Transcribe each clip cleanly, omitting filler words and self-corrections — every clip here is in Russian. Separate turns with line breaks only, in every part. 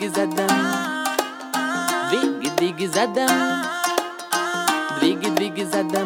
двигай задом, двигай задом, двигай задом,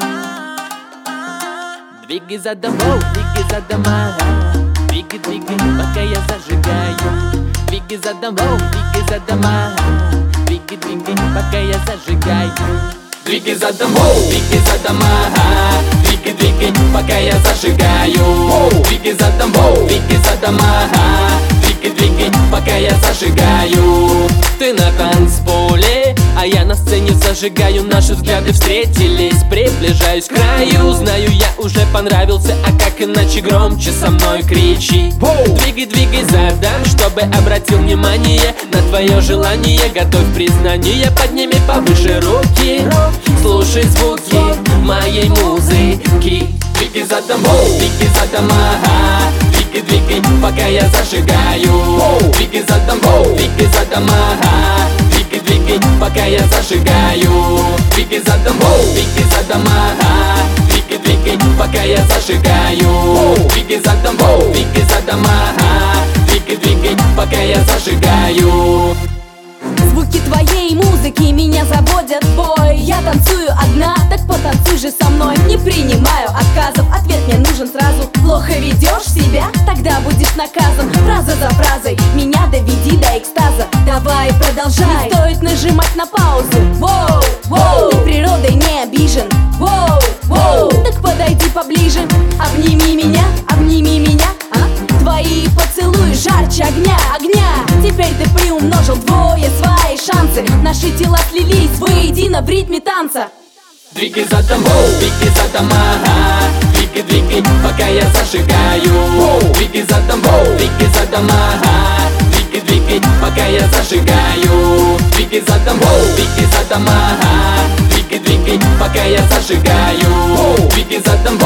двигай задом, двигай задом, двигай, пока я зажигаю. Двигай задом, двигай задом, двигай, пока я зажигаю. Двигай задом, двигай задом, двигай, пока я зажигаю. Двигай задом, двигай задом, двигай, пока я зажигаю. Ты на танцполе, а я на сцене зажигаю. Наши взгляды встретились, приближаюсь к краю. Знаю, я уже понравился, а как иначе громче со мной кричи. Двигай задом, чтобы обратил внимание на твое желание. Готовь признание, подними повыше руки. Слушай звуки моей музыки. Двигай задом, двигай, пока я зажигаю. Двигай задом, двигай, пока я зажигаю. Двигай задом, двигай, пока я зажигаю. Двигай задом, двигай, пока я зажигаю.
Звуки твоей музыки меня заводят в бой. Я танцую одна, так потанцуй же со мной. Не принимаю отказов, ответ мне нужен сразу. Плохо ведешь себя, тогда будешь наказан. Фраза за фразой, меня доведи до экстаза. Давай, продолжай, не стоит нажимать на паузу. Воу, воу, ты природой не обижен. Воу, воу, так подойди поближе. Обними меня, Твои поцелуи жарче огня. Теперь ты приумножил вдвое свои шансы. Наши тела слились воедино в ритме танца.
Двигай задом, двигай, пока я зажигаю. Двигай задом, двигай, пока я зажигаю. Двигай задом, двигай, пока я зажигаю. Двигай задом,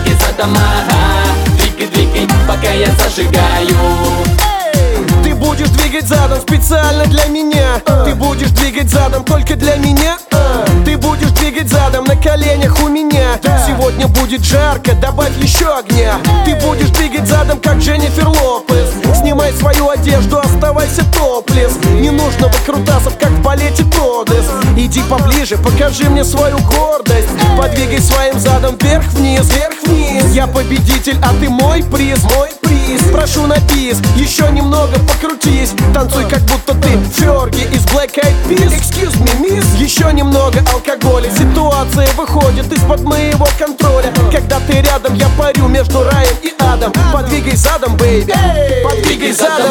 двигай, пока я зажигаю.
Ты будешь двигать задом специально для меня. Ты будешь двигать задом только для меня. Ты будешь двигать задом на коленях у меня. Сегодня будет жарко, добавь еще огня. Ты будешь двигать задом, как Дженнифер Лопес. Снимай свою одежду, оставайся топлес. Не нужно выкрутасов, как в балете Тодес. Иди поближе, покажи мне свою гордость. Подвигай своим задом вверх-вниз. Я победитель, а ты мой приз. Прошу на бис, еще немного покрутись. Танцуй, как будто ты Ферги из Black Eyed Peas. Excuse me, miss. Еще немного алкоголя. Ситуация выходит из-под моего контроля. Когда ты рядом, я парю между раем и адом. Подвигай задом, бэйби. Подвигай задом,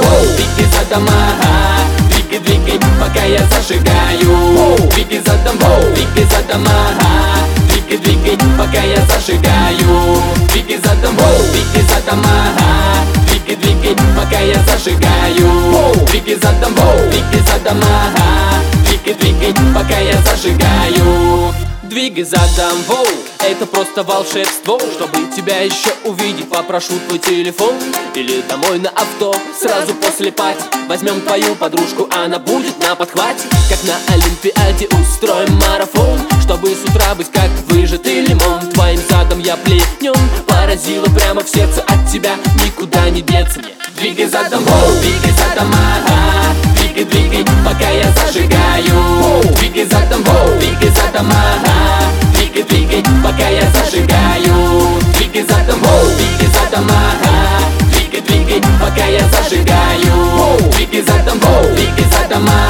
двигай, пока я зажигаю. Двигай задом, двигай, пока я зажигаю. Двигай задом, двигай, пока я зажигаю. Двигай задом, двигай, пока я зажигаю. Двигай задом, воу, это просто волшебство. Чтобы тебя еще увидеть, попрошу твой телефон или домой на авто. Сразу после пати возьмем твою подружку, она будет на подхвате. Как на Олимпиаде устроим марафон, чтобы с утра быть как выжатый лимон. Твоим задом я пленен, поразила прямо в сердце. От тебя никуда не деться мне. Двигай задом, двигай, пока я зажигаю. Двигай задом, двигай, пока я зажигаю. Двигай задом, двигай, пока я зажигаю. Двигай задом,